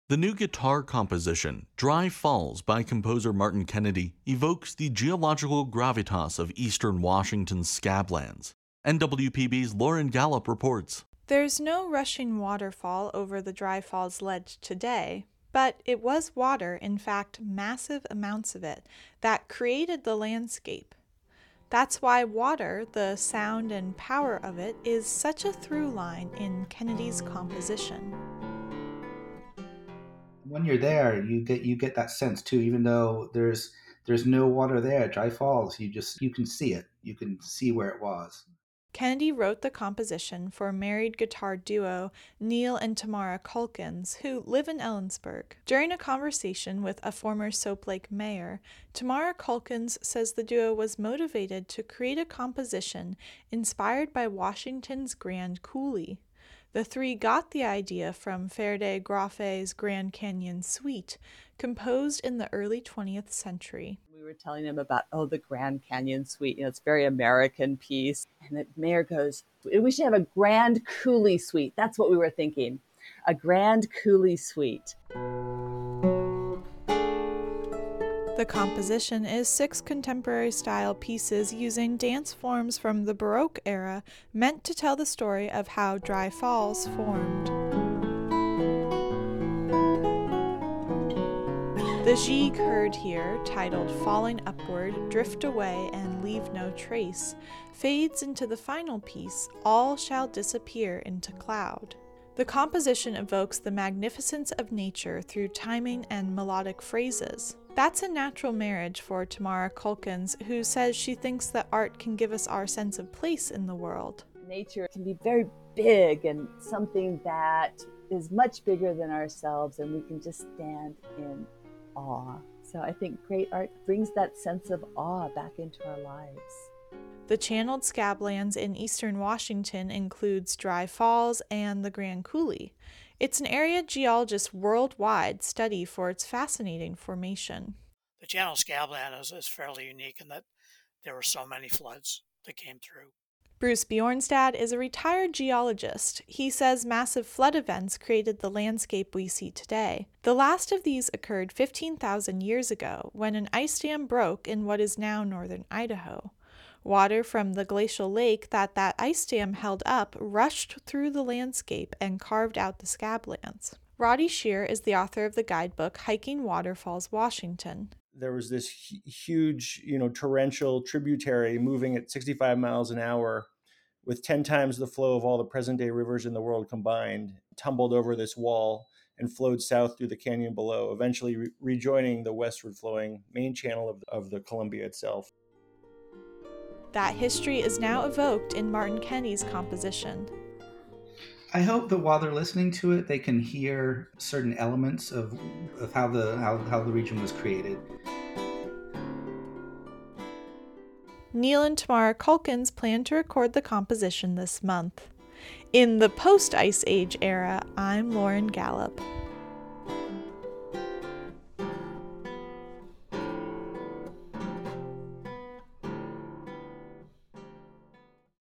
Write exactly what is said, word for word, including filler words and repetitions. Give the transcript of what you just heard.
The new guitar composition, Dry Falls by composer Martin Kennedy, evokes the geological gravitas of eastern Washington's scablands. N W P B's Lauren Gallup reports. There's no rushing waterfall over the Dry Falls ledge today, but it was water, in fact massive amounts of it, that created the landscape. That's why water, the sound and power of it, is such a through line in Kennedy's composition. When you're there, you get you get that sense too. Even though there's there's no water there, Dry Falls, you just you can see it. You can see where it was. Kennedy wrote the composition for married guitar duo Neil and Tamara Culkins, who live in Ellensburg. During a conversation with a former Soap Lake mayor, Tamara Culkins says the duo was motivated to create a composition inspired by Washington's Grand Coulee. The three got the idea from Ferde Graffe's Grand Canyon Suite, composed in the early twentieth century. We were telling him about, oh, the Grand Canyon Suite. You know, it's a very American piece. And the mayor goes, we should have a Grand Coulee Suite. That's what we were thinking. A Grand Coulee Suite. The composition is six contemporary-style pieces using dance forms from the Baroque era, meant to tell the story of how Dry Falls formed. The Gigue heard here, titled Falling Upward, Drift Away, and Leave No Trace, fades into the final piece, All Shall Disappear into Cloud. The composition evokes the magnificence of nature through timing and melodic phrases. That's a natural marriage for Tamara Culkins, who says she thinks that art can give us our sense of place in the world. Nature can be very big and something that is much bigger than ourselves, and we can just stand in awe. So I think great art brings that sense of awe back into our lives. The channeled scablands in eastern Washington includes Dry Falls and the Grand Coulee. It's an area geologists worldwide study for its fascinating formation. The channel scabland is, is fairly unique in that there were so many floods that came through. Bruce Bjornstad is a retired geologist. He says massive flood events created the landscape we see today. The last of these occurred fifteen thousand years ago when an ice dam broke in what is now northern Idaho. Water from the glacial lake that that ice dam held up rushed through the landscape and carved out the scablands. Roddy Shear is the author of the guidebook Hiking Waterfalls, Washington. There was this huge, you know, torrential tributary moving at sixty-five miles an hour with ten times the flow of all the present-day rivers in the world combined, tumbled over this wall and flowed south through the canyon below, eventually re- rejoining the westward-flowing main channel of, of the Columbia itself. That history is now evoked in Martin Kennedy's composition. I hope that while they're listening to it, they can hear certain elements of, of how the how, how the region was created. Neil and Tamara Culkins plan to record the composition this month. In the post-Ice Age era, I'm Lauren Gallup.